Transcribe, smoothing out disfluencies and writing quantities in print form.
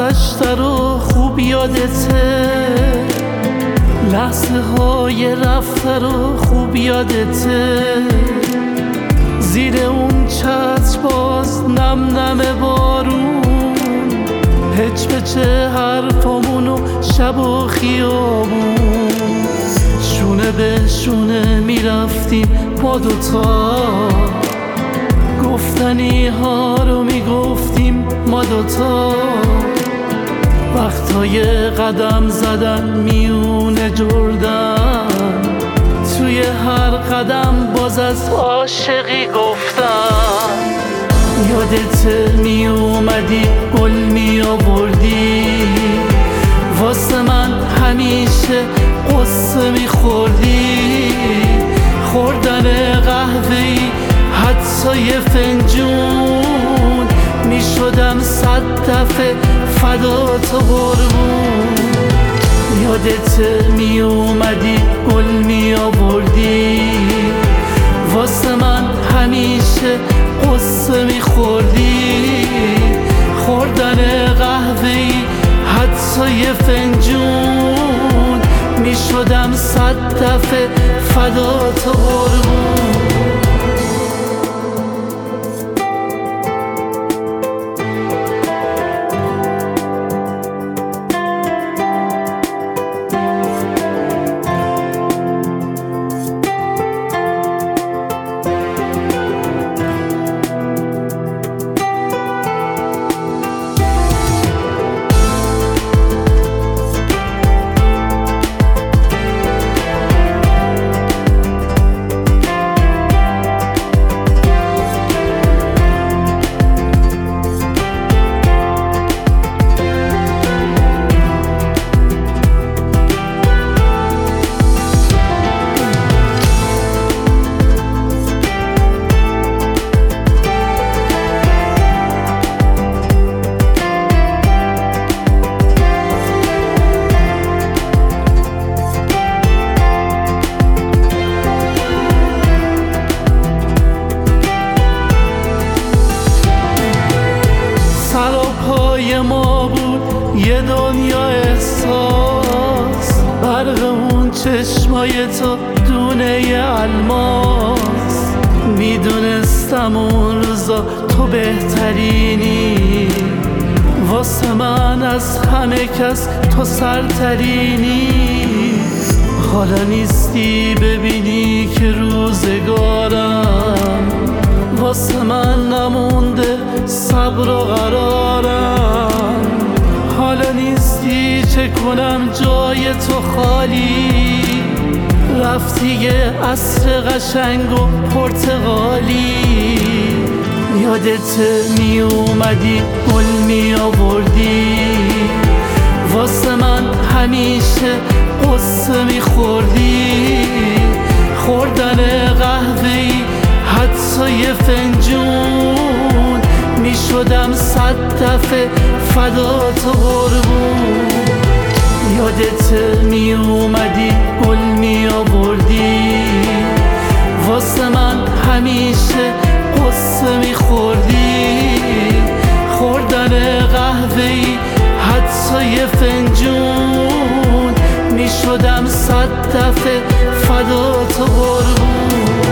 گذشته رو خوب یادته، لحظه های رفته رو خوب یادته، زیر اون چتر باز نم نم بارون، پچ پچ حرفامونو شب و خیابون، شونه به شونه میرفتیم ما دوتا، گفتنی ها رو میگفتیم ما دوتا، وقتای قدم زدن میونه جردن، توی هر قدم باز از عاشقی گفتن، یادت می اومدی گل می آوردی، واسه من همیشه قصه می خوردی، خوردن قهوه‌ای حتی یه فنجون، می شدم 100 دفعه فدات قربون، یادت می اومدی گل می آوردی، واسه من همیشه قصه می خوردی، خوردن قهوه‌ای حتی یه فنجون، می شدم 100 دفعه فدات قربون. ما بود یه دنیا احساس، برق اون چشمای تو دونه الماس، میدونستم اون روزا تو بهترینی، واسه من از همه کس تو سرترینی، حالا نیستی ببینی که روزگارم واسه من نمونده صبر و قرارم، حالا نیستی چه کنم جای تو خالی، رفتی یه عصر قشنگ و پرتغالی، یادت می اومدی گل می آوردی، واسه من همیشه قصه می خوردی، خوردن قهوه‌ای حتی یه فنجون، می شدم 100 دفعه فدات قربون، یادت می اومدی گل می آوردی، واسه من همیشه قصه می خوردی، خوردن قهوه‌ای حتی یه فنجون، می شدم 100 دفعه فدات قربون.